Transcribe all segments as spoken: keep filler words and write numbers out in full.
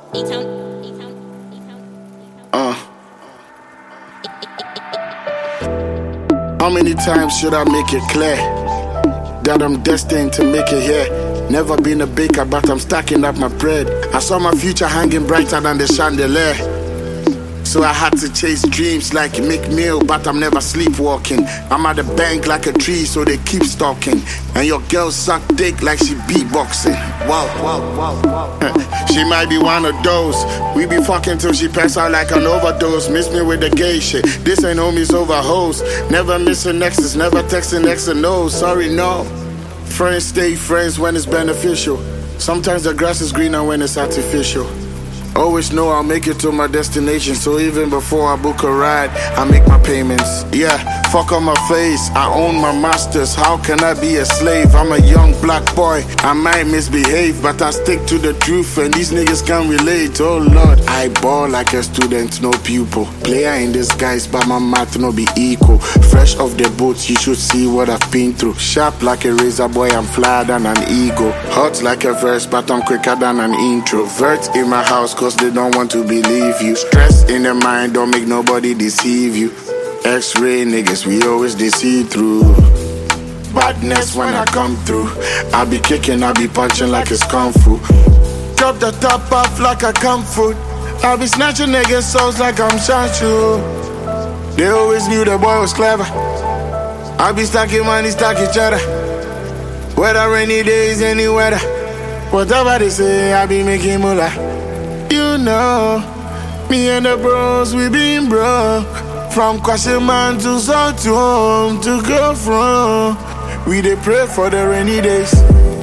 Uh. How many times should I make it clear that I'm destined to make it here? Never been a baker, but I'm stacking up my bread. I saw my future hanging brighter than the chandelier. So I had to chase dreams like Mick Mill, but I'm never sleepwalking. I'm at the bank like a tree, so they keep stalking. And your girl suck dick like she beatboxing. Wow, wow, wow, wow. She might be one of those. We be fucking till she pass out like an overdose. Miss me with the gay shit. This ain't homies over hoes. Never missing exes, never texting X and O's. Sorry, no. Friends stay friends when it's beneficial. Sometimes the grass is greener when it's artificial. Always know I'll make it to my destination, so even before I book a ride, I make my payments. Yeah, fuck on my face, I own my masters. How can I be a slave? I'm a young black boy, I might misbehave, but I stick to the truth and these niggas can relate. Oh Lord, I ball like a student, no pupil. Player in disguise, but my math no be equal. Fresh off the boat, you should see what I've been through. Sharp like a razor boy, I'm flyer than an eagle. Hot like a verse, but I'm quicker than an introvert in my house, cause they don't want to believe you. Stress in the mind, don't make nobody deceive you. X-ray niggas, we always deceive through. Badness when I come through, I be kicking, I be punching like it's kung fu. Drop the top off like a comfort. I be snatching niggas souls like I'm Shanshu. They always knew the boy was clever. I be stacking money, stacking cheddar. Whether rainy days, any weather. Whatever they say, I be making moolah. You know, me and the bros, we been broke. From Kwashiman to South to home to go from. We dey pray for the rainy days.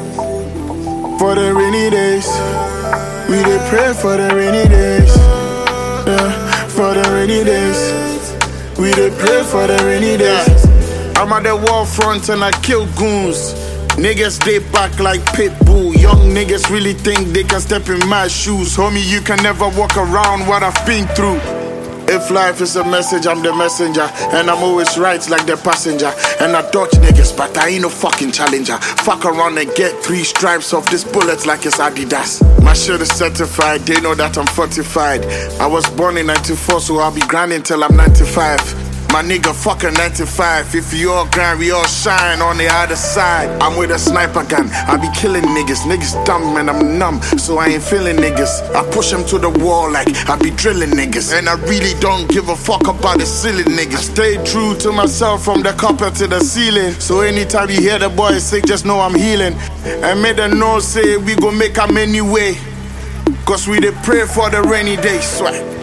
For the rainy days. We dey pray for the rainy days. Yeah, for the rainy days. We dey pray for the rainy days. I'm at the wall front and I kill goons. Niggas they back like Pitbull. Young niggas really think they can step in my shoes. Homie, you can never walk around what I've been through. If life is a message, I'm the messenger. And I'm always right like the passenger. And I dodge niggas, but I ain't no fucking challenger. Fuck around and get three stripes off this bullet like it's Adidas. My shit is certified, they know that I'm fortified. I was born in ninety-four, so I'll be grinding till I'm ninety-five. My nigga fucking ninety-five. If you all grind, we all shine on the other side. I'm with a sniper gun, I be killing niggas. Niggas dumb and I'm numb, so I ain't feeling niggas. I push them to the wall like I be drilling niggas. And I really don't give a fuck about the silly niggas. I stay true to myself from the carpet to the ceiling. So anytime you hear the boy sick, just know I'm healing. And may the know say we gon' make 'em anyway. Cause we dey pray for the rainy days, sweat.